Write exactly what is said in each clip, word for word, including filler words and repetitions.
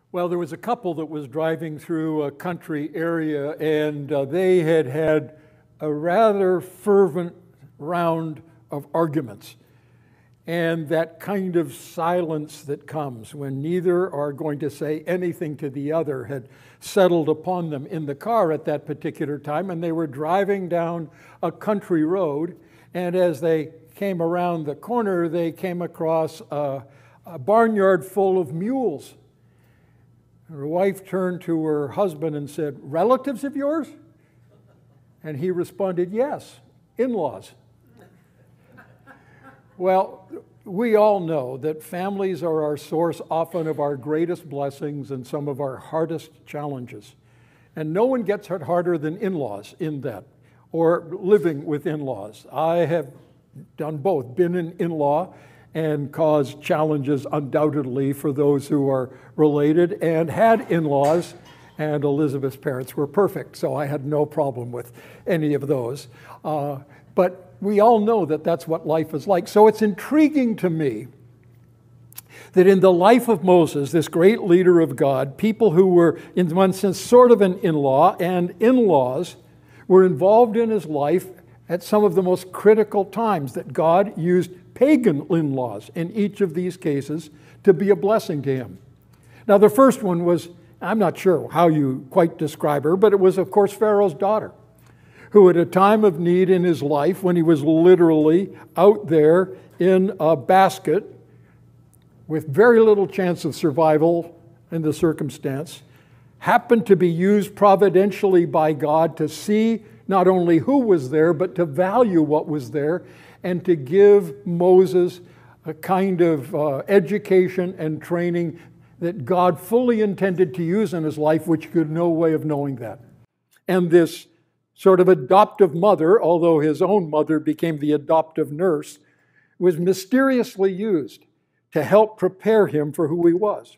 Well, there was a couple that was driving through a country area, and uh, they had had a rather fervent round of arguments. And that kind of silence that comes when neither are going to say anything to the other had settled upon them in the car at that particular time, and they were driving down a country road, and as they came around the corner, they came across a, a barnyard full of mules. Her wife turned to her husband and said, "Relatives of yours?" And he responded, "Yes, in-laws." Well, we all know that families are our source often of our greatest blessings and some of our hardest challenges. And no one gets hurt harder than in-laws in that, or living with in-laws. I have done both, been an in-law and caused challenges undoubtedly for those who are related, and had in-laws, and Elizabeth's parents were perfect, so I had no problem with any of those. Uh, but we all know that that's what life is like. So it's intriguing to me that in the life of Moses, this great leader of God, people who were in one sense sort of an in-law and in-laws were involved in his life at some of the most critical times, that God used pagan in-laws in each of these cases to be a blessing to him. Now the first one was, I'm not sure how you quite describe her, but it was of course Pharaoh's daughter, who at a time of need in his life, when he was literally out there in a basket with very little chance of survival in the circumstance, happened to be used providentially by God to see not only who was there, but to value what was there, and to give Moses a kind of uh, education and training that God fully intended to use in his life, which he had no way of knowing that. And this sort of adoptive mother, although his own mother became the adoptive nurse, was mysteriously used to help prepare him for who he was.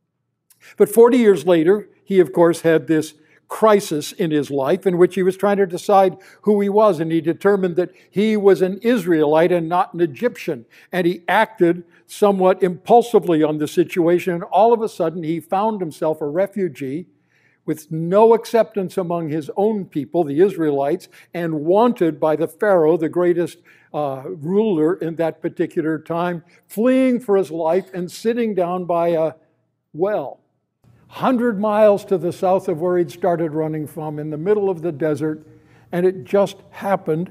But forty years later, he of course had this crisis in his life in which he was trying to decide who he was, and he determined that he was an Israelite and not an Egyptian, and he acted somewhat impulsively on the situation, and all of a sudden he found himself a refugee with no acceptance among his own people, the Israelites, and wanted by the Pharaoh, the greatest uh, ruler in that particular time, fleeing for his life and sitting down by a well, one hundred miles to the south of where he'd started running from, in the middle of the desert. And it just happened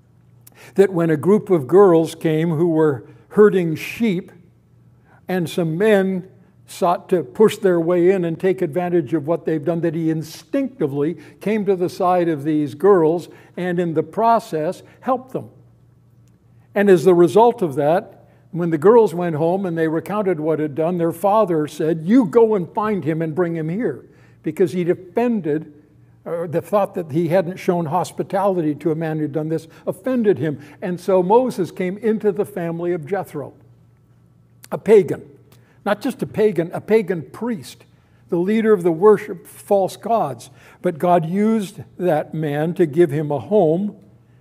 that when a group of girls came who were herding sheep, and some men sought to push their way in and take advantage of what they've done, that he instinctively came to the side of these girls and in the process helped them. And as the result of that, when the girls went home and they recounted what had done, their father said, "You go and find him and bring him here," because he'd offended, or the thought that he hadn't shown hospitality to a man who'd done this offended him. And so Moses came into the family of Jethro, a pagan, not just a pagan, a pagan priest, the leader of the worship of false gods. But God used that man to give him a home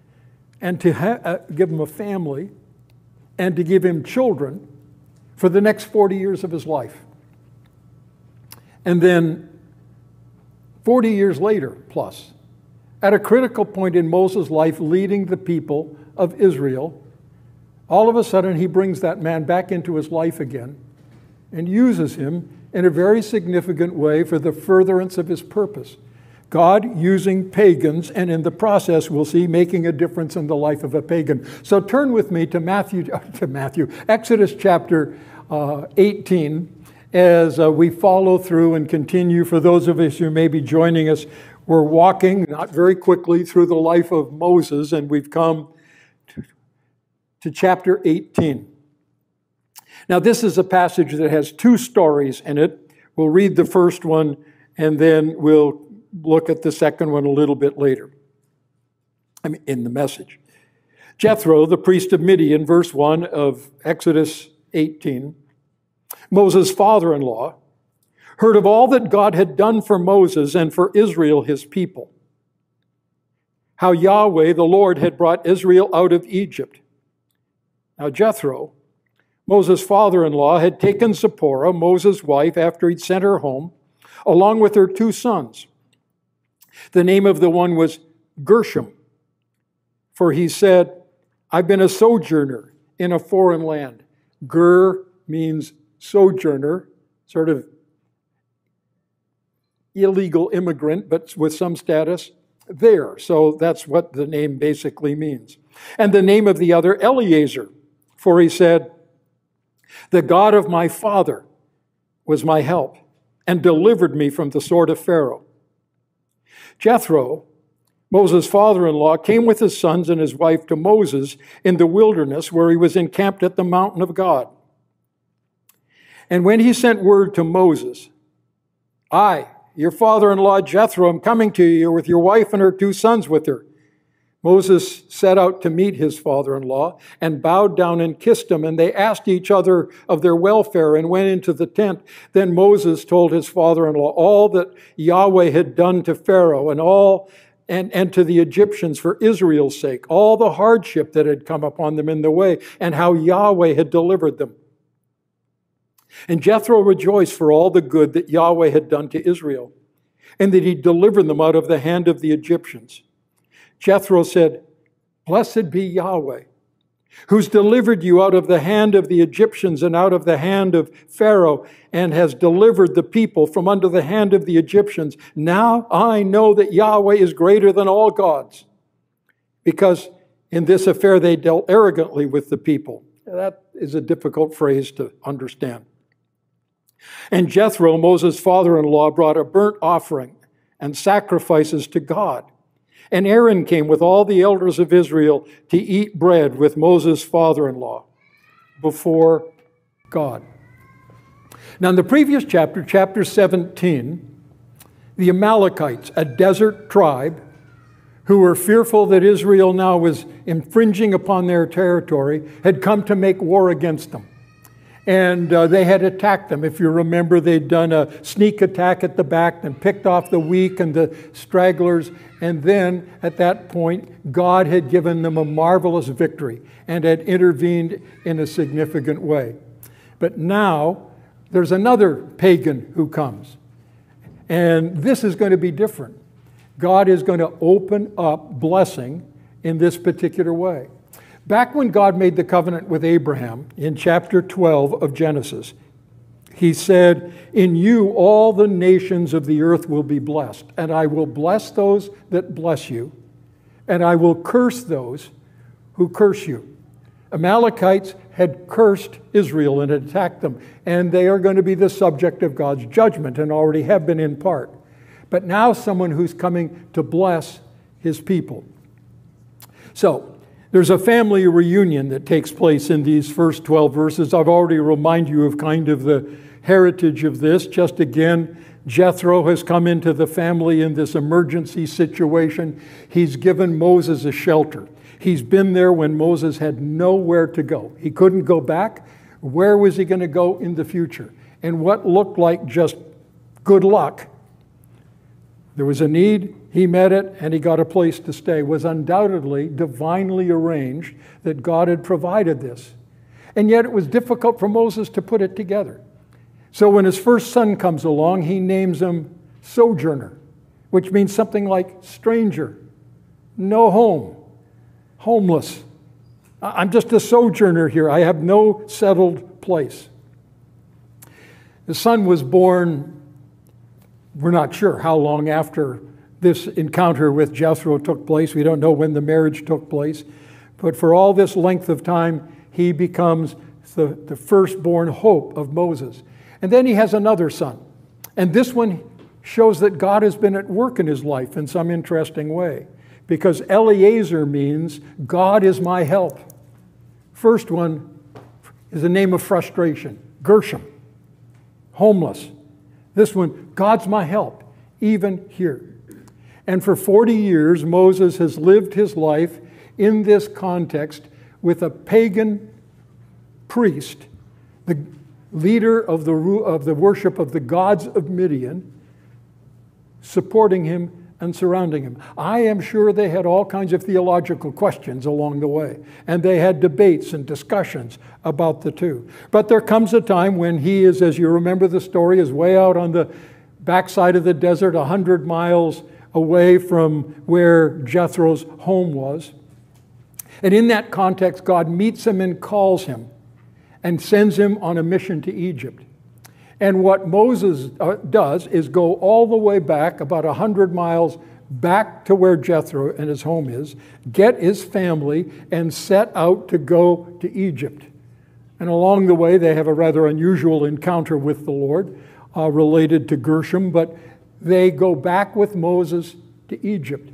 and to ha- uh, give him a family, and to give him children for the next forty years of his life. And then forty years later, plus, at a critical point in Moses' life, leading the people of Israel, all of a sudden he brings that man back into his life again and uses him in a very significant way for the furtherance of his purpose. God using pagans, and in the process, we'll see, making a difference in the life of a pagan. So turn with me to Matthew, to Matthew, Exodus chapter uh, eighteen, as uh, we follow through and continue. For those of us who may be joining us, we're walking, not very quickly, through the life of Moses, and we've come to, to chapter eighteen. Now, this is a passage that has two stories in it. We'll read the first one, and then we'll look at the second one a little bit later. I mean, in the message. Jethro, the priest of Midian, verse one of Exodus eighteen, Moses' father-in-law, heard of all that God had done for Moses and for Israel, his people. How Yahweh, the Lord, had brought Israel out of Egypt. Now, Jethro Moses' father-in-law, had taken Zipporah, Moses' wife, after he'd sent her home, along with her two sons. The name of the one was Gershom, for he said, I've been a sojourner in a foreign land. Ger means sojourner, sort of illegal immigrant, but with some status there. So that's what the name basically means. And the name of the other, Eleazar, for he said, the God of my father was my help and delivered me from the sword of Pharaoh. Jethro, Moses' father-in-law, came with his sons and his wife to Moses in the wilderness where he was encamped at the mountain of God. And when he sent word to Moses, I, your father-in-law Jethro, am coming to you with your wife and her two sons with her. Moses set out to meet his father-in-law and bowed down and kissed him, and they asked each other of their welfare and went into the tent. Then Moses told his father-in-law all that Yahweh had done to Pharaoh and all and, and to the Egyptians for Israel's sake, all the hardship that had come upon them in the way, and how Yahweh had delivered them. And Jethro rejoiced for all the good that Yahweh had done to Israel, and that he delivered them out of the hand of the Egyptians. Jethro said, Blessed be Yahweh, who's delivered you out of the hand of the Egyptians and out of the hand of Pharaoh, and has delivered the people from under the hand of the Egyptians. Now I know that Yahweh is greater than all gods, because in this affair they dealt arrogantly with the people. That is a difficult phrase to understand. And Jethro, Moses' father-in-law, brought a burnt offering and sacrifices to God. And Aaron came with all the elders of Israel to eat bread with Moses' father-in-law before God. Now in the previous chapter, chapter seventeen, the Amalekites, a desert tribe who were fearful that Israel now was infringing upon their territory, had come to make war against them. And uh, they had attacked them. If you remember, they'd done a sneak attack at the back and picked off the weak and the stragglers. And then, at that point, God had given them a marvelous victory and had intervened in a significant way. But now, there's another pagan who comes. And this is going to be different. God is going to open up blessing in this particular way. Back when God made the covenant with Abraham in chapter twelve of Genesis, he said, in you all the nations of the earth will be blessed, and I will bless those that bless you, and I will curse those who curse you. Amalekites had cursed Israel and attacked them, and they are going to be the subject of God's judgment and already have been in part. But now someone who's coming to bless his people. So, there's a family reunion that takes place in these first twelve verses. I've already reminded you of kind of the heritage of this. Just again, Jethro has come into the family in this emergency situation. He's given Moses a shelter. He's been there when Moses had nowhere to go. He couldn't go back. Where was he going to go in the future? And what looked like just good luck, there was a need, he met it, and he got a place to stay. It was undoubtedly divinely arranged that God had provided this. And yet it was difficult for Moses to put it together. So when his first son comes along, he names him Sojourner, which means something like stranger, no home, homeless. I'm just a sojourner here. I have no settled place. The son was born, we're not sure how long after this encounter with Jethro took place. We don't know when the marriage took place. But for all this length of time, he becomes the, the firstborn hope of Moses. And then he has another son. And this one shows that God has been at work in his life in some interesting way. Because Eleazar means God is my help. First one is a name of frustration. Gershom, homeless. This one, God's my help, even here. And for forty years, Moses has lived his life in this context with a pagan priest, the leader of the, of the worship of the gods of Midian, supporting him, and surrounding him. I am sure they had all kinds of theological questions along the way, and they had debates and discussions about the two. But there comes a time when he is, as you remember the story, is way out on the backside of the desert, a hundred miles away from where Jethro's home was. And in that context, God meets him and calls him and sends him on a mission to Egypt. And what Moses uh, does is go all the way back, about one hundred miles back to where Jethro and his home is, get his family, and set out to go to Egypt. And along the way, they have a rather unusual encounter with the Lord uh, related to Gershom, but they go back with Moses to Egypt.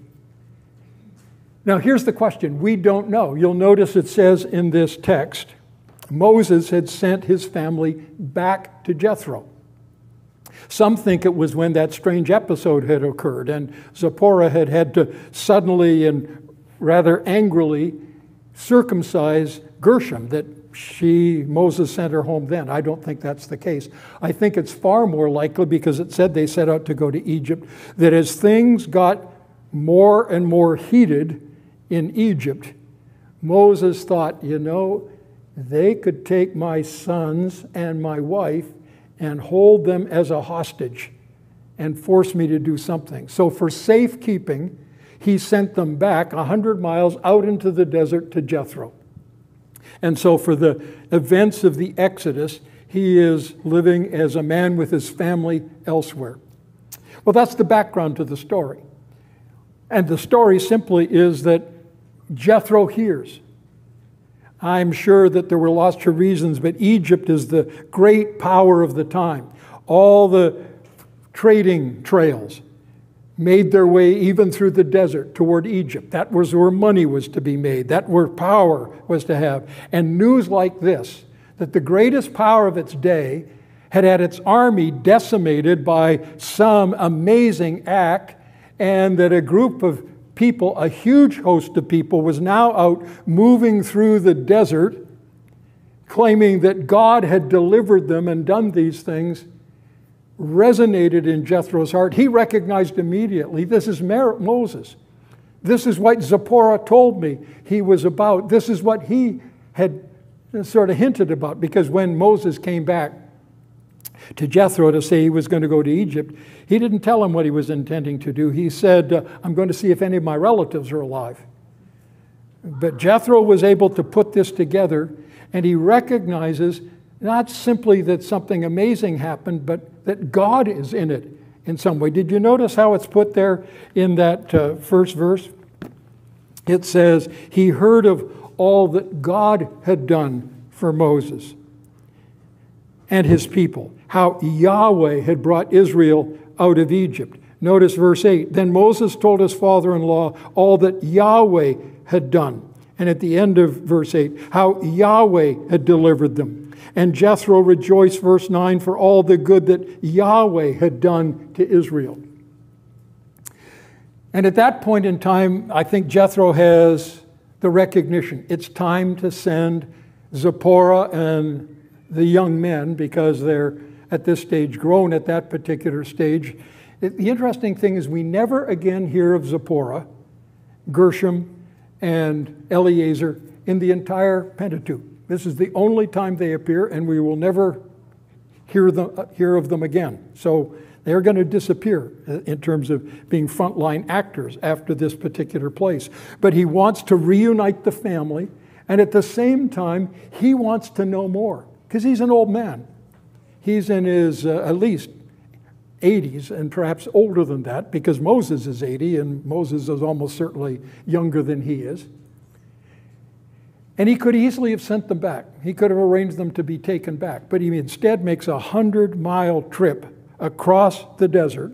Now, here's the question. We don't know. You'll notice it says in this text, Moses had sent his family back to Jethro. Some think it was when that strange episode had occurred and Zipporah had had to suddenly and rather angrily circumcise Gershom, that she, Moses sent her home then. I don't think that's the case. I think it's far more likely, because it said they set out to go to Egypt, that as things got more and more heated in Egypt, Moses thought, you know, they could take my sons and my wife and hold them as a hostage and force me to do something. So for safekeeping, he sent them back one hundred miles out into the desert to Jethro. And so for the events of the Exodus, he is living as a man with his family elsewhere. Well, that's the background to the story. And the story simply is that Jethro hears. I'm sure that there were lots of reasons, but Egypt is the great power of the time. All the trading trails made their way even through the desert toward Egypt. That was where money was to be made. That where power was to have. And news like this, that the greatest power of its day had had its army decimated by some amazing act, and that a group of people, a huge host of people, was now out moving through the desert, claiming that God had delivered them and done these things, resonated in Jethro's heart. He recognized immediately, this is Moses. This is what Zipporah told me he was about. This is what he had sort of hinted about, because when Moses came back to Jethro to say he was going to go to Egypt, he didn't tell him what he was intending to do. He said, uh, I'm going to see if any of my relatives are alive. But Jethro was able to put this together, and he recognizes not simply that something amazing happened, but that God is in it in some way. Did you notice how it's put there in that uh, first verse? It says, he heard of all that God had done for Moses and his people, how Yahweh had brought Israel out of Egypt. Notice verse eight. Then Moses told his father-in-law all that Yahweh had done. And at the end of verse eight, how Yahweh had delivered them. And Jethro rejoiced, verse nine, for all the good that Yahweh had done to Israel. And at that point in time, I think Jethro has the recognition. It's time to send Zipporah and the young men, because they're at this stage grown at that particular stage. The interesting thing is we never again hear of Zipporah, Gershom, and Eleazar in the entire Pentateuch. This is the only time they appear, and we will never hear, them, hear of them again. So they're going to disappear in terms of being frontline actors after this particular place. But he wants to reunite the family, and at the same time, he wants to know more, because he's an old man. He's in his uh, at least eighties, and perhaps older than that, because Moses is eighty, and Moses is almost certainly younger than he is. And he could easily have sent them back. He could have arranged them to be taken back. But he instead makes a hundred-mile trip across the desert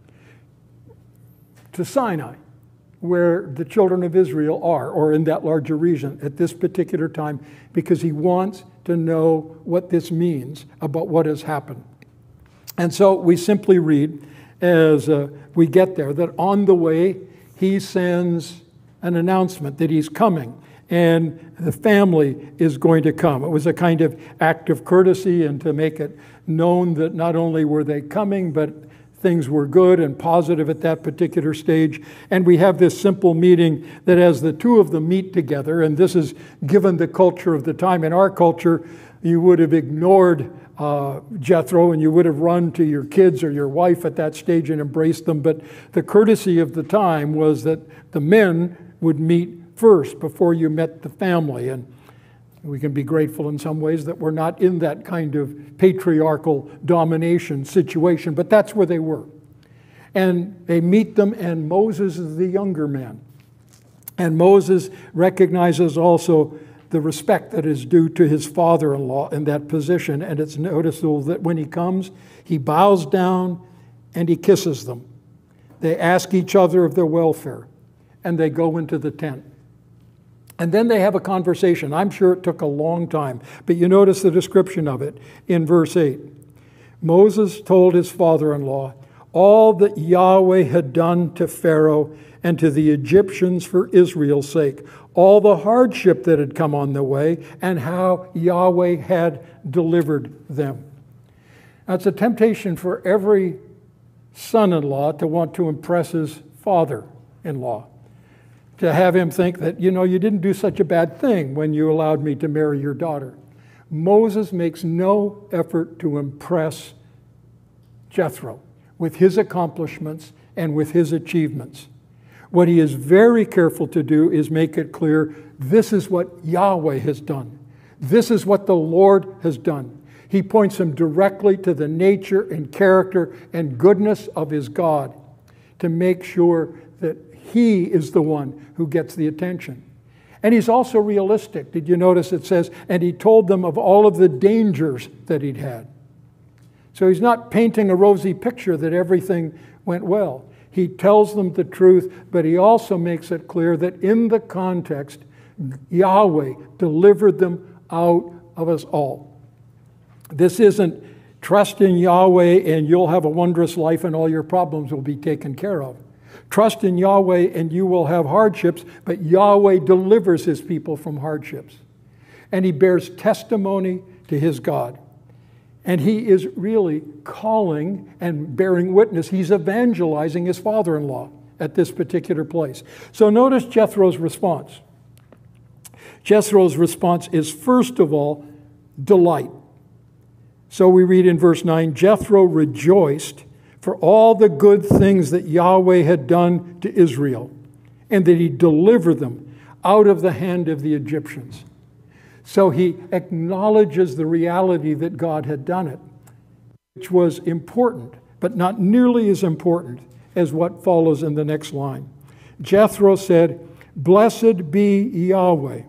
to Sinai, where the children of Israel are, or in that larger region at this particular time, because he wants to know what this means about what has happened. And so we simply read, as uh, we get there, that on the way he sends an announcement that he's coming, and the family is going to come. It was a kind of act of courtesy, and to make it known that not only were they coming, but things were good and positive at that particular stage. And we have this simple meeting that as the two of them meet together, and this is given the culture of the time. In our culture, you would have ignored uh, Jethro and you would have run to your kids or your wife at that stage and embraced them. But the courtesy of the time was that the men would meet first before you met the family. And we can be grateful in some ways that we're not in that kind of patriarchal domination situation, but that's where they were. And they meet them, and Moses is the younger man. And Moses recognizes also the respect that is due to his father-in-law in that position. And it's noticeable that when he comes, he bows down and he kisses them. They ask each other of their welfare, and they go into the tent. And then they have a conversation. I'm sure it took a long time, but you notice the description of it in verse eight. Moses told his father-in-law all that Yahweh had done to Pharaoh and to the Egyptians for Israel's sake, all the hardship that had come on the way, and how Yahweh had delivered them. Now, it's a temptation for every son-in-law to want to impress his father-in-law, to have him think that, you know, you didn't do such a bad thing when you allowed me to marry your daughter. Moses makes no effort to impress Jethro with his accomplishments and with his achievements. What he is very careful to do is make it clear, this is what Yahweh has done. This is what the Lord has done. He points him directly to the nature and character and goodness of his God to make sure that he is the one who gets the attention. And he's also realistic. Did you notice it says, and he told them of all of the dangers that he'd had. So he's not painting a rosy picture that everything went well. He tells them the truth, but he also makes it clear that in the context, Yahweh delivered them out of us all. This isn't trust in Yahweh and you'll have a wondrous life and all your problems will be taken care of. Trust in Yahweh and you will have hardships, but Yahweh delivers his people from hardships. And he bears testimony to his God. And he is really calling and bearing witness. He's evangelizing his father-in-law at this particular place. So notice Jethro's response. Jethro's response is, first of all, delight. So we read in verse nine, Jethro rejoiced for all the good things that Yahweh had done to Israel, and that he delivered them out of the hand of the Egyptians. So he acknowledges the reality that God had done it, which was important, but not nearly as important as what follows in the next line. Jethro said, "Blessed be Yahweh,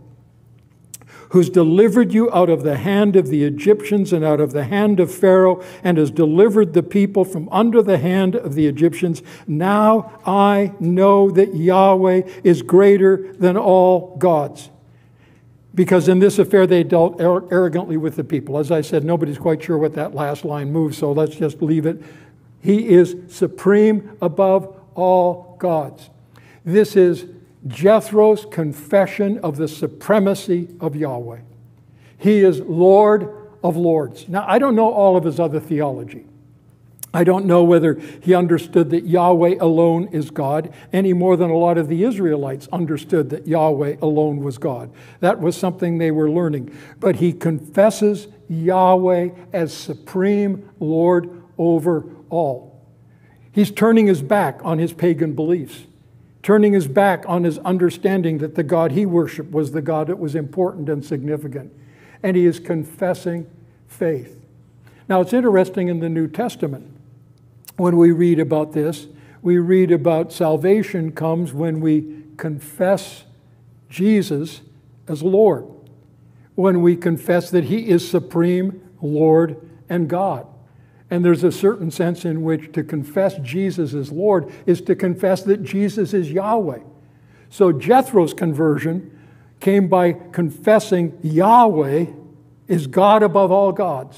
who's delivered you out of the hand of the Egyptians and out of the hand of Pharaoh, and has delivered the people from under the hand of the Egyptians. Now I know that Yahweh is greater than all gods." Because in this affair they dealt arrogantly with the people. As I said, nobody's quite sure what that last line moves, so let's just leave it. He is supreme above all gods. This is Jethro's confession of the supremacy of Yahweh. He is Lord of lords. Now, I don't know all of his other theology. I don't know whether he understood that Yahweh alone is God any more than a lot of the Israelites understood that Yahweh alone was God. That was something they were learning. But he confesses Yahweh as supreme Lord over all. He's turning his back on his pagan beliefs, turning his back on his understanding that the God he worshiped was the God that was important and significant. And he is confessing faith. Now, it's interesting in the New Testament, when we read about this, we read about salvation comes when we confess Jesus as Lord, when we confess that he is supreme Lord and God. And there's a certain sense in which to confess Jesus as Lord is to confess that Jesus is Yahweh. So Jethro's conversion came by confessing Yahweh is God above all gods.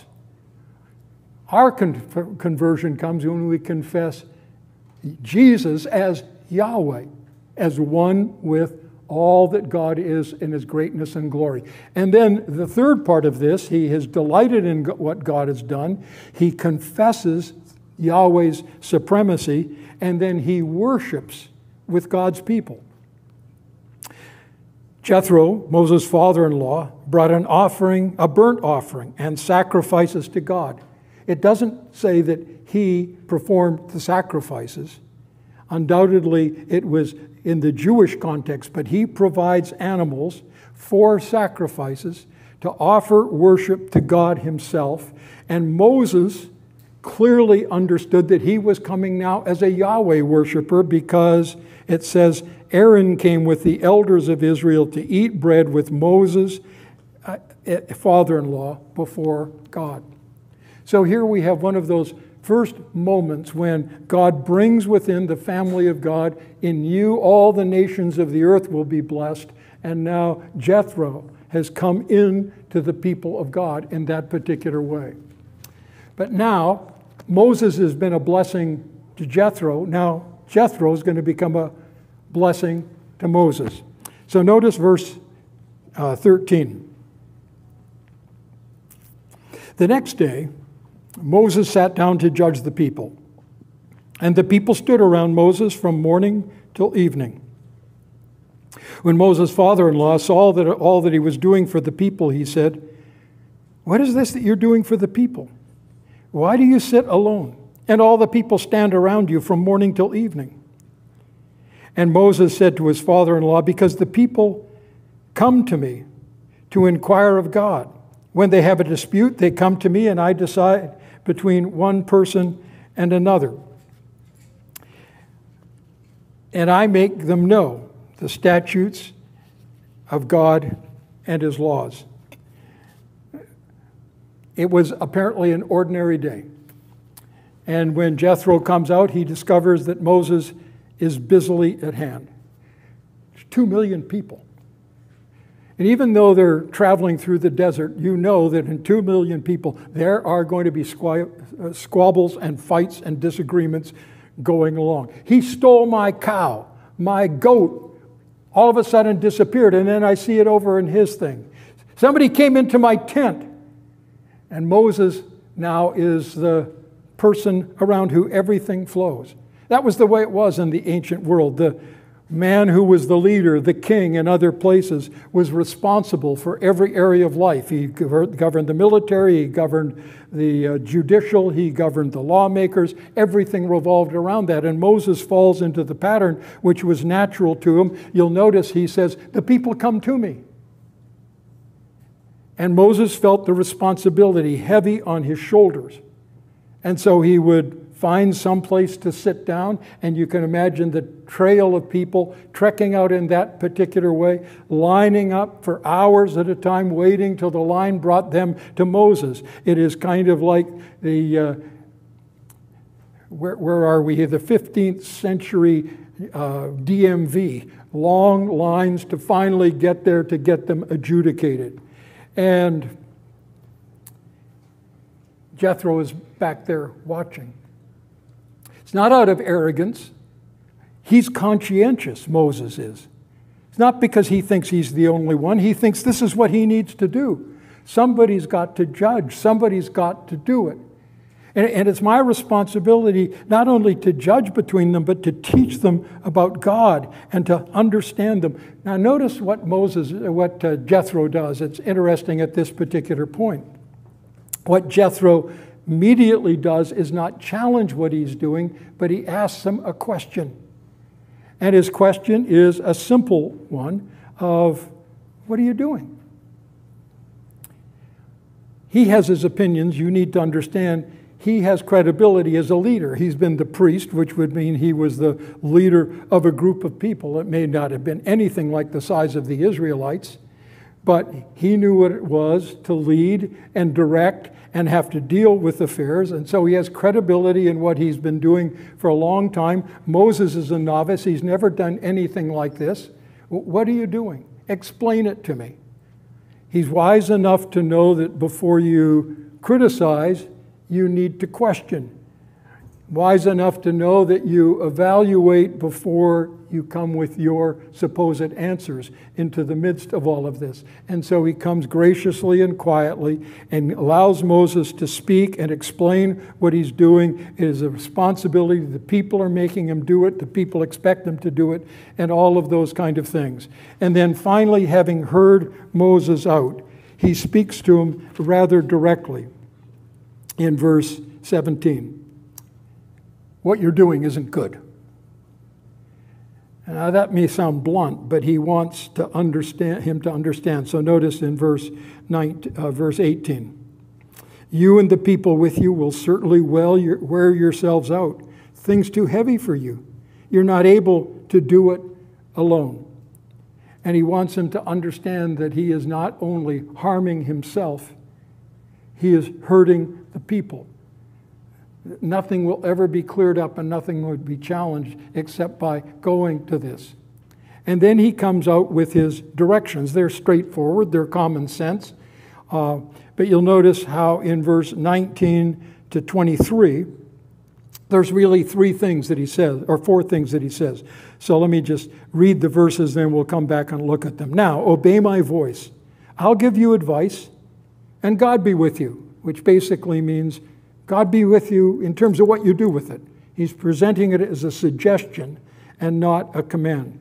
Our con- conversion comes when we confess Jesus as Yahweh, as one with all that God is in his greatness and glory. And then the third part of this, he has delighted in what God has done. He confesses Yahweh's supremacy, and then he worships with God's people. Jethro, Moses' father-in-law, brought an offering, a burnt offering, and sacrifices to God. It doesn't say that he performed the sacrifices. Undoubtedly, it was in the Jewish context, but he provides animals for sacrifices to offer worship to God himself. And Moses clearly understood that he was coming now as a Yahweh worshiper, because it says, Aaron came with the elders of Israel to eat bread with Moses, uh, father-in-law, before God. So here we have one of those first moments when God brings within the family of God, in you all the nations of the earth will be blessed. And now Jethro has come in to the people of God in that particular way. But now Moses has been a blessing to Jethro. Now Jethro is going to become a blessing to Moses. So notice verse uh, thirteen. The next day, Moses sat down to judge the people. And the people stood around Moses from morning till evening. When Moses' father-in-law saw that all that he was doing for the people, he said, "What is this that you're doing for the people? Why do you sit alone, and all the people stand around you from morning till evening?" And Moses said to his father-in-law, "Because the people come to me to inquire of God. When they have a dispute, they come to me, and I decide between one person and another. And I make them know the statutes of God and his laws." It was apparently an ordinary day. And when Jethro comes out, he discovers that Moses is busily at hand. Two million people. And even though they're traveling through the desert, you know that in two million people, there are going to be squabbles and fights and disagreements going along. He stole my cow, my goat, all of a sudden disappeared, and then I see it over in his thing. Somebody came into my tent, and Moses now is the person around who everything flows. That was the way it was in the ancient world. The man who was the leader, the king in other places, was responsible for every area of life. He governed the military, he governed the uh, judicial, he governed the lawmakers. Everything revolved around that. And Moses falls into the pattern which was natural to him. You'll notice he says, "The people come to me." And Moses felt the responsibility heavy on his shoulders. And so he would find some place to sit down, and you can imagine the trail of people trekking out in that particular way, lining up for hours at a time, waiting till the line brought them to Moses. It is kind of like the, uh, where, where are we here? The fifteenth century uh, D M V, long lines to finally get there to get them adjudicated. And Jethro is back there watching. It's not out of arrogance. He's conscientious, Moses is. It's not because he thinks he's the only one. He thinks this is what he needs to do. Somebody's got to judge. Somebody's got to do it. And, and it's my responsibility not only to judge between them, but to teach them about God and to understand them. Now notice what Moses, what uh, Jethro does. It's interesting at this particular point. What Jethro immediately does is not challenge what he's doing, but he asks him a question. And his question is a simple one of, what are you doing? He has his opinions. You need to understand he has credibility as a leader. He's been the priest, which would mean he was the leader of a group of people. It may not have been anything like the size of the Israelites, but he knew what it was to lead and direct and have to deal with affairs. And so he has credibility in what he's been doing for a long time. Moses is a novice. He's never done anything like this. What are you doing? Explain it to me. He's wise enough to know that before you criticize, you need to question. wise enough to know that you evaluate before you come with your supposed answers into the midst of all of this. And so he comes graciously and quietly and allows Moses to speak and explain what he's doing. It is a responsibility. The people are making him do it. The people expect him to do it, and all of those kind of things. And then finally, having heard Moses out, he speaks to him rather directly in verse seventeen. What you're doing isn't good. Now that may sound blunt, but he wants to understand him to understand. So notice in verse nine, uh, verse eighteen, you and the people with you will certainly well your, wear yourselves out. Things too heavy for you. You're not able to do it alone. And he wants him to understand that he is not only harming himself, he is hurting the people. Nothing will ever be cleared up and nothing would be challenged except by going to this. And then he comes out with his directions. They're straightforward, they're common sense. Uh, but you'll notice how in verse nineteen to twenty-three, there's really three things that he says, or four things that he says. So let me just read the verses, then we'll come back and look at them. Now, obey my voice. I'll give you advice, and God be with you, which basically means God be with you in terms of what you do with it. He's presenting it as a suggestion and not a command.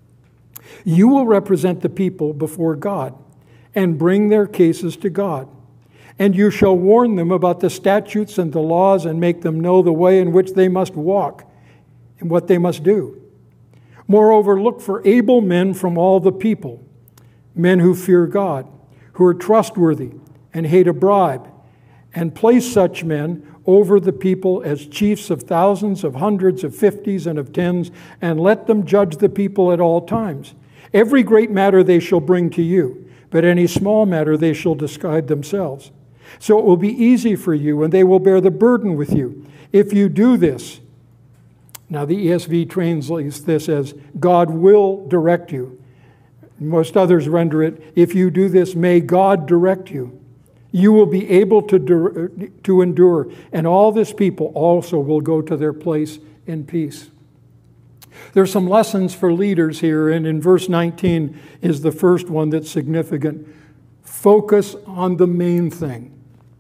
You will represent the people before God and bring their cases to God. And you shall warn them about the statutes and the laws and make them know the way in which they must walk and what they must do. Moreover, look for able men from all the people, men who fear God, who are trustworthy and hate a bribe, and place such men over the people as chiefs of thousands, of hundreds, of fifties, and of tens, and let them judge the people at all times. Every great matter they shall bring to you, but any small matter they shall decide themselves. So it will be easy for you, and they will bear the burden with you. If you do this, now the E S V translates this as, God will direct you. Most others render it, if you do this, may God direct you. You will be able to, to endure, and all this people also will go to their place in peace. There's some lessons for leaders here, and in verse nineteen is the first one that's significant. Focus on the main thing.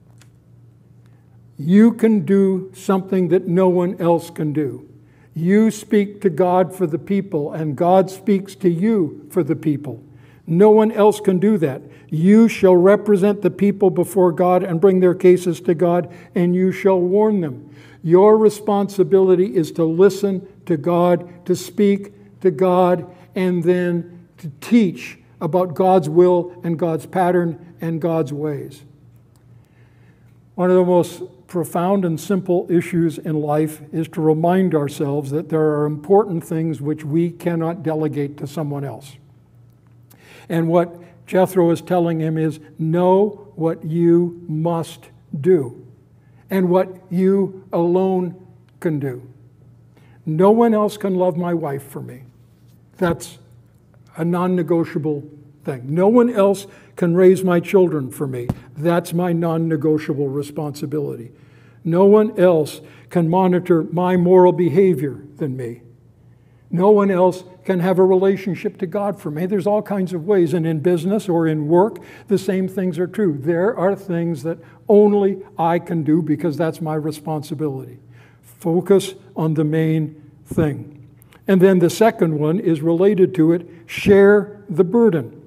You can do something that no one else can do. You speak to God for the people, and God speaks to you for the people. No one else can do that. You shall represent the people before God and bring their cases to God, and you shall warn them. Your responsibility is to listen to God, to speak to God, and then to teach about God's will and God's pattern and God's ways. One of the most profound and simple issues in life is to remind ourselves that there are important things which we cannot delegate to someone else. And what Jethro is telling him is, know what you must do and what you alone can do. No one else can love my wife for me. That's a non-negotiable thing. No one else can raise my children for me. That's my non-negotiable responsibility. No one else can monitor my moral behavior than me. No one else can have a relationship to God for me. There's all kinds of ways, and in business or in work, the same things are true. There are things that only I can do because that's my responsibility. Focus on the main thing. And then the second one is related to it, share the burden.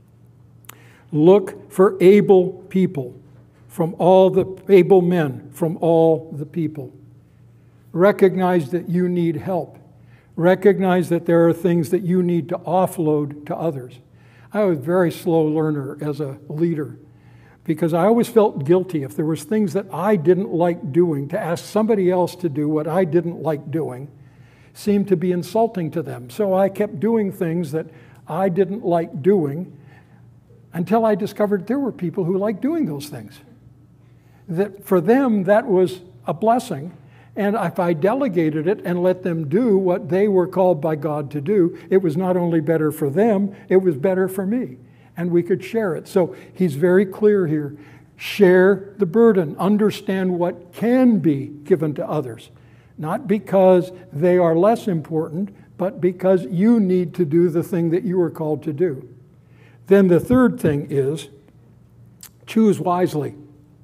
Look for able people from all the able men from all the people. Recognize that you need help. Recognize that there are things that you need to offload to others. I was a very slow learner as a leader because I always felt guilty if there was things that I didn't like doing. To ask somebody else to do what I didn't like doing seemed to be insulting to them. So I kept doing things that I didn't like doing until I discovered there were people who liked doing those things. That for them, that was a blessing. And if I delegated it and let them do what they were called by God to do, it was not only better for them, it was better for me. And we could share it. So he's very clear here. Share the burden. Understand what can be given to others. Not because they are less important, but because you need to do the thing that you are called to do. Then the third thing is choose wisely.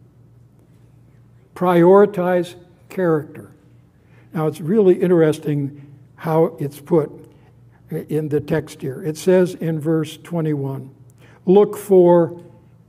Prioritize character. Now it's really interesting how it's put in the text here. It says in verse twenty-one, look for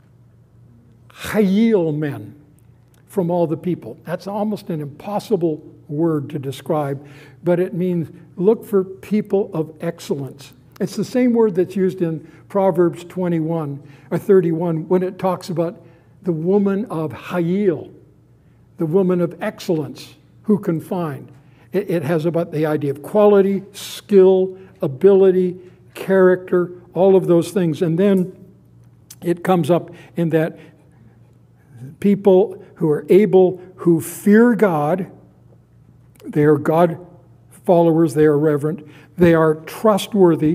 Hayil men from all the people. That's almost an impossible word to describe, but it means look for people of excellence. It's the same word that's used in Proverbs twenty-one or thirty-one when it talks about the woman of Hayil, the woman of excellence who can find. It, it has about the idea of quality, skill, ability, character, all of those things. And then it comes up in that people who are able, who fear God, they are God followers, they are reverent, they are trustworthy,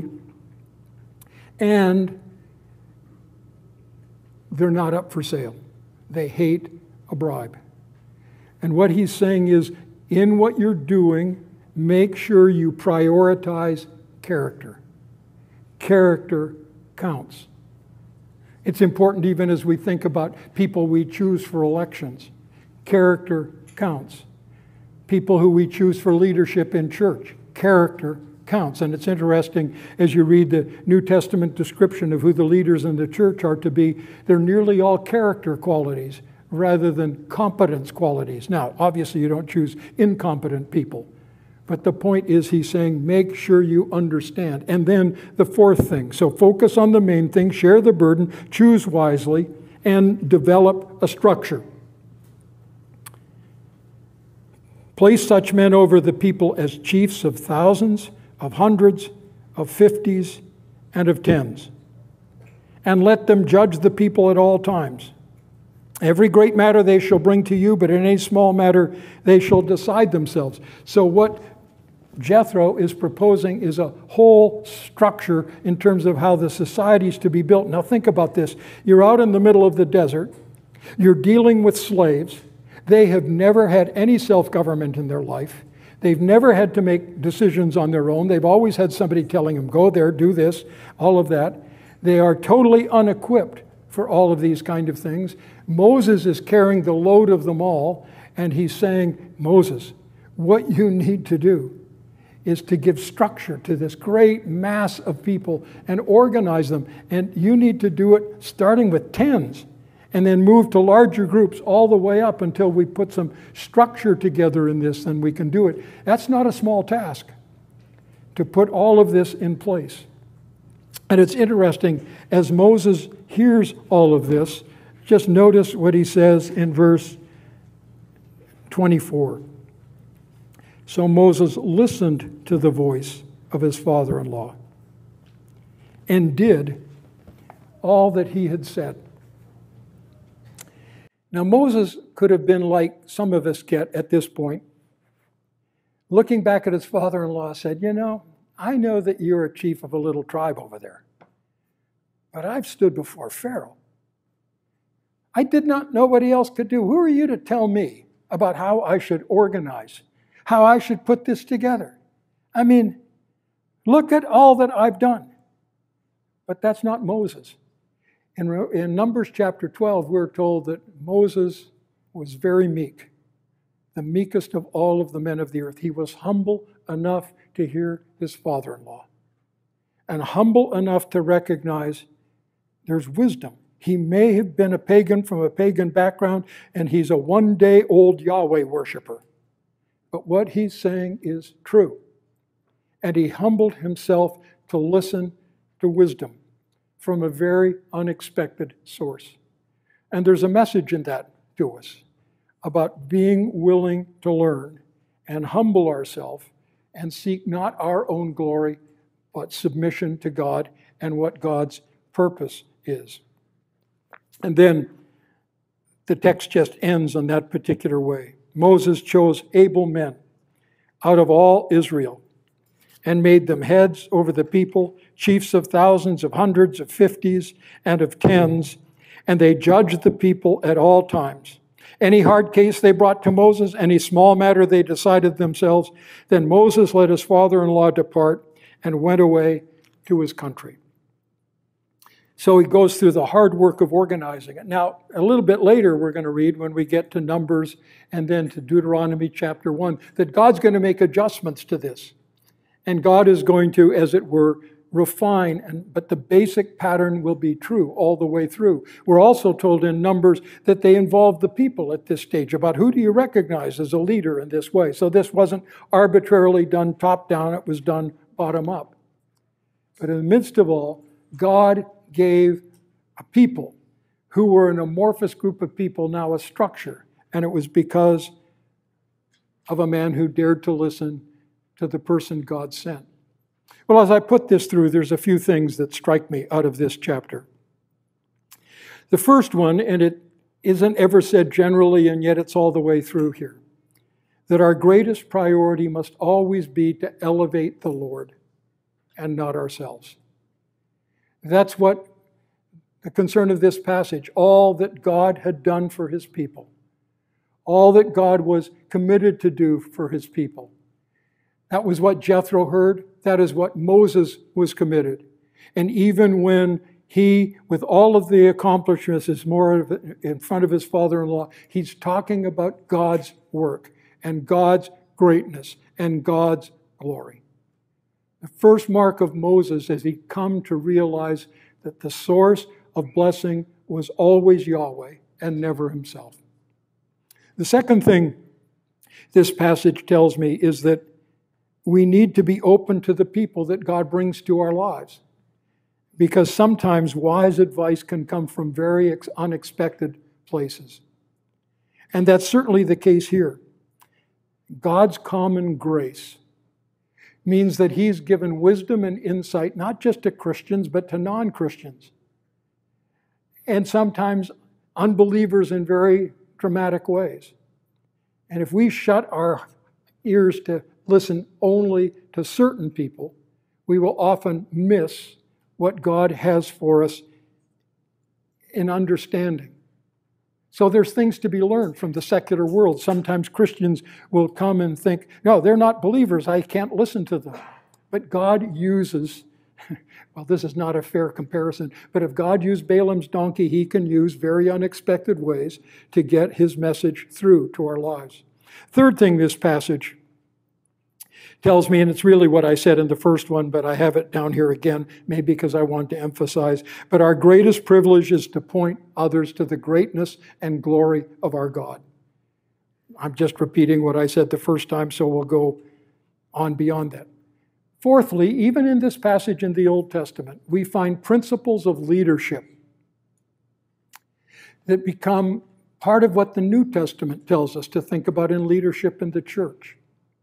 and they're not up for sale. They hate a bribe. And what he's saying is, in what you're doing, make sure you prioritize character. Character counts. It's important even as we think about people we choose for elections. Character counts. People who we choose for leadership in church. Character counts. And it's interesting as you read the New Testament description of who the leaders in the church are to be, they're nearly all character qualities rather than competence qualities. Now, obviously you don't choose incompetent people. But the point is, he's saying, make sure you understand. And then the fourth thing. So focus on the main thing, share the burden, choose wisely, and develop a structure. Place such men over the people as chiefs of thousands, of hundreds, of fifties, and of tens. And let them judge the people at all times. Every great matter they shall bring to you, but in any small matter they shall decide themselves. So what Jethro is proposing is a whole structure in terms of how the society is to be built. Now think about this. You're out in the middle of the desert. You're dealing with slaves. They have never had any self-government in their life. They've never had to make decisions on their own. They've always had somebody telling them, go there, do this, all of that. They are totally unequipped for all of these kind of things. Moses is carrying the load of them all, and he's saying, Moses, what you need to do is to give structure to this great mass of people and organize them. And you need to do it starting with tens and then move to larger groups all the way up until we put some structure together in this, then we can do it. That's not a small task to put all of this in place. And it's interesting, as Moses hears all of this, just notice what he says in verse twenty-four. So Moses listened to the voice of his father-in-law and did all that he had said. Now Moses could have been like some of us get at this point, looking back at his father-in-law, said, you know, I know that you're a chief of a little tribe over there, but I've stood before Pharaoh. I did not know what else could do. Who are you to tell me about how I should organize, how I should put this together? I mean, look at all that I've done. But that's not Moses. In, in Numbers chapter twelve, we're told that Moses was very meek, the meekest of all of the men of the earth. He was humble enough to hear his father-in-law, and humble enough to recognize there's wisdom. He may have been a pagan from a pagan background, and he's a one-day-old Yahweh worshiper. But what he's saying is true. And he humbled himself to listen to wisdom from a very unexpected source. And there's a message in that to us about being willing to learn and humble ourselves and seek not our own glory, but submission to God and what God's purpose is. And then the text just ends on that particular way. Moses chose able men out of all Israel and made them heads over the people, chiefs of thousands, of hundreds, of fifties, and of tens, and they judged the people at all times. Any hard case they brought to Moses, any small matter they decided themselves. Then Moses let his father-in-law depart and went away to his country. So he goes through the hard work of organizing it. Now, a little bit later, we're going to read when we get to Numbers and then to Deuteronomy chapter one, that God's going to make adjustments to this. And God is going to, as it were, refine, and, but the basic pattern will be true all the way through. We're also told in Numbers that they involved the people at this stage about who do you recognize as a leader in this way. So this wasn't arbitrarily done top down, it was done bottom up. But in the midst of all, God gave a people who were an amorphous group of people now a structure. And it was because of a man who dared to listen to the person God sent. Well, as I put this through, there's a few things that strike me out of this chapter. The first one, and it isn't ever said generally, and yet it's all the way through here, that our greatest priority must always be to elevate the Lord and not ourselves. That's what the concern of this passage, all that God had done for his people, all that God was committed to do for his people. That was what Jethro heard. That is what Moses was committed. And even when he, with all of the accomplishments, is more in front of his father-in-law, he's talking about God's work and God's greatness and God's glory. The first mark of Moses as he come to realize that the source of blessing was always Yahweh and never himself. The second thing this passage tells me is that we need to be open to the people that God brings to our lives, because sometimes wise advice can come from very unexpected places. And that's certainly the case here. God's common grace means that he's given wisdom and insight not just to Christians, but to non-Christians. And sometimes unbelievers in very dramatic ways. And if we shut our ears to listen only to certain people, we will often miss what God has for us in understanding. So there's things to be learned from the secular world. Sometimes Christians will come and think, no, they're not believers, I can't listen to them. But God uses, well, this is not a fair comparison, but if God used Balaam's donkey, he can use very unexpected ways to get his message through to our lives. Third thing this passage tells me, and it's really what I said in the first one, but I have it down here again, maybe because I want to emphasize, but our greatest privilege is to point others to the greatness and glory of our God. I'm just repeating what I said the first time, so we'll go on beyond that. Fourthly, even in this passage in the Old Testament, we find principles of leadership that become part of what the New Testament tells us to think about in leadership in the church.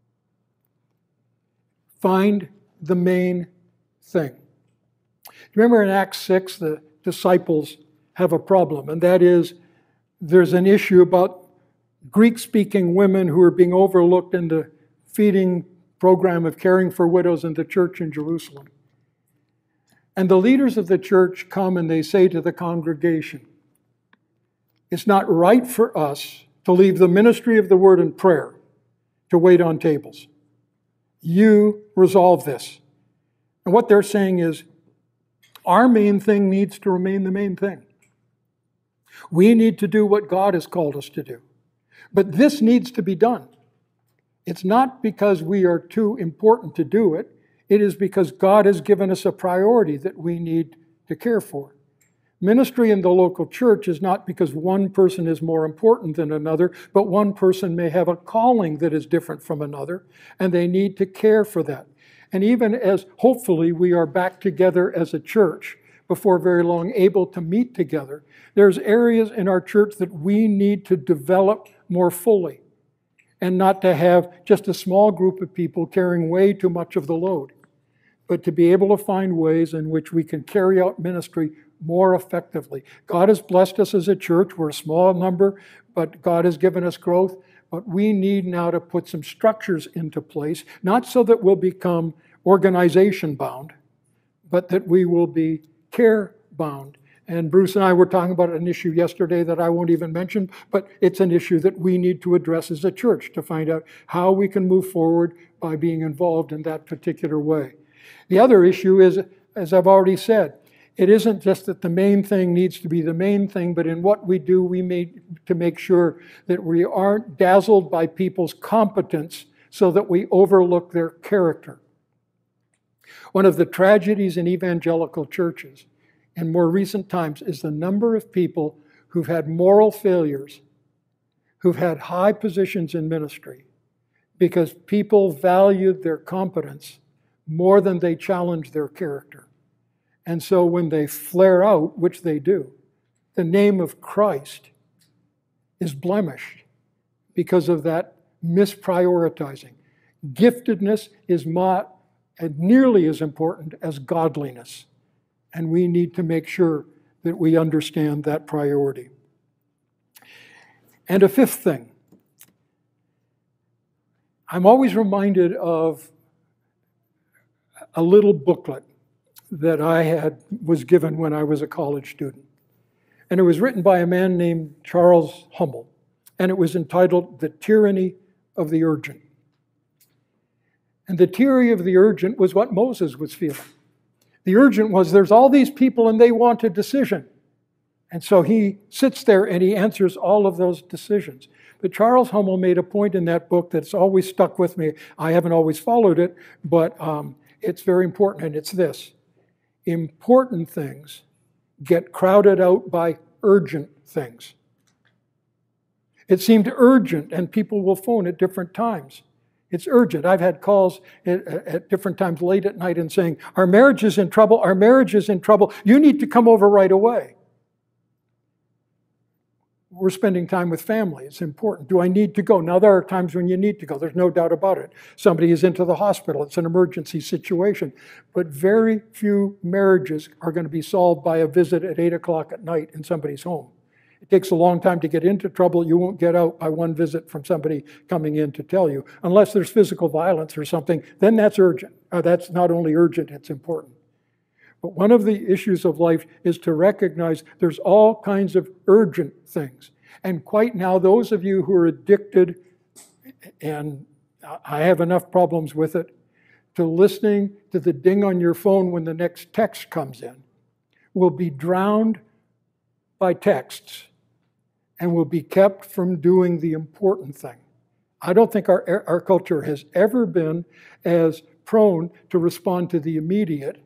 Find the main thing. Remember in Acts six, the disciples have a problem, and that is there's an issue about Greek-speaking women who are being overlooked in the feeding program of caring for widows in the church in Jerusalem. And the leaders of the church come and they say to the congregation, it's not right for us to leave the ministry of the word and prayer to wait on tables. You resolve this. And what they're saying is, our main thing needs to remain the main thing. We need to do what God has called us to do. But this needs to be done. It's not because we are too important to do it. It is because God has given us a priority that we need to care for. Ministry in the local church is not because one person is more important than another, but one person may have a calling that is different from another, and they need to care for that. And even as hopefully we are back together as a church before very long, able to meet together, there's areas in our church that we need to develop more fully, and not to have just a small group of people carrying way too much of the load, but to be able to find ways in which we can carry out ministry more effectively. God has blessed us as a church. We're a small number, but God has given us growth. But we need now to put some structures into place, not so that we'll become organization bound, but that we will be care bound And Bruce and I were talking about an issue yesterday that I won't even mention, but it's an issue that we need to address as a church to find out how we can move forward by being involved in that particular way. The other issue is, as I've already said, it isn't just that the main thing needs to be the main thing, but in what we do, we need to make sure that we aren't dazzled by people's competence so that we overlook their character. One of the tragedies in evangelical churches in more recent times is the number of people who've had moral failures, who've had high positions in ministry, because people valued their competence more than they challenged their character. And so when they flare out, which they do, the name of Christ is blemished because of that misprioritizing. Giftedness is not nearly as important as godliness. And we need to make sure that we understand that priority. And a fifth thing, I'm always reminded of a little booklet that I had was given when I was a college student. And it was written by a man named Charles Hummel. And it was entitled The Tyranny of the Urgent. And the tyranny of the urgent was what Moses was feeling. The urgent was there's all these people and they want a decision. And so he sits there and he answers all of those decisions. But Charles Hummel made a point in that book that's always stuck with me. I haven't always followed it, but um, it's very important, and it's this. Important things get crowded out by urgent things. It seemed urgent, and people will phone at different times. It's urgent. I've had calls at, at different times late at night and saying, our marriage is in trouble, our marriage is in trouble, you need to come over right away. We're spending time with family. It's important. Do I need to go? Now, there are times when you need to go. There's no doubt about it. Somebody is into the hospital. It's an emergency situation. But very few marriages are going to be solved by a visit at eight o'clock at night in somebody's home. It takes a long time to get into trouble. You won't get out by one visit from somebody coming in to tell you. Unless there's physical violence or something, then that's urgent. Uh, that's not only urgent, it's important. But one of the issues of life is to recognize there's all kinds of urgent things. And quite now, those of you who are addicted, and I have enough problems with it, to listening to the ding on your phone when the next text comes in, will be drowned by texts and will be kept from doing the important thing. I don't think our, our culture has ever been as prone to respond to the immediate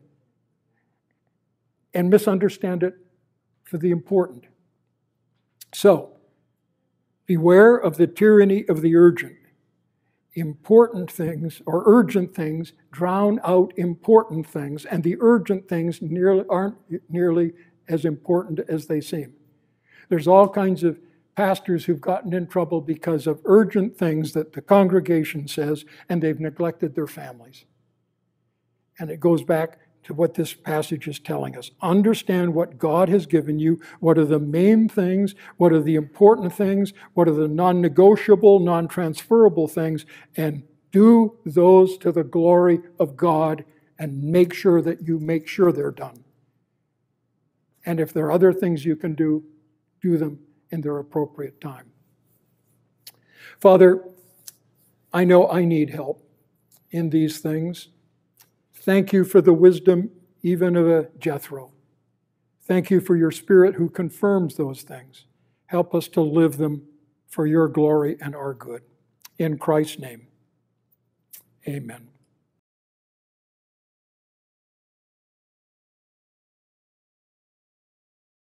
and misunderstand it for the important. So, beware of the tyranny of the urgent. Important things or urgent things drown out important things, and the urgent things nearly aren't nearly as important as they seem. There's all kinds of pastors who've gotten in trouble because of urgent things that the congregation says, and they've neglected their families. And it goes back to what this passage is telling us. Understand what God has given you. What are the main things? What are the important things? What are the non-negotiable, non-transferable things? And do those to the glory of God, and make sure that you make sure they're done. And if there are other things you can do, do them in their appropriate time. Father, I know I need help in these things. Thank you for the wisdom even of a Jethro. Thank you for your Spirit who confirms those things. Help us to live them for your glory and our good. In Christ's name, amen.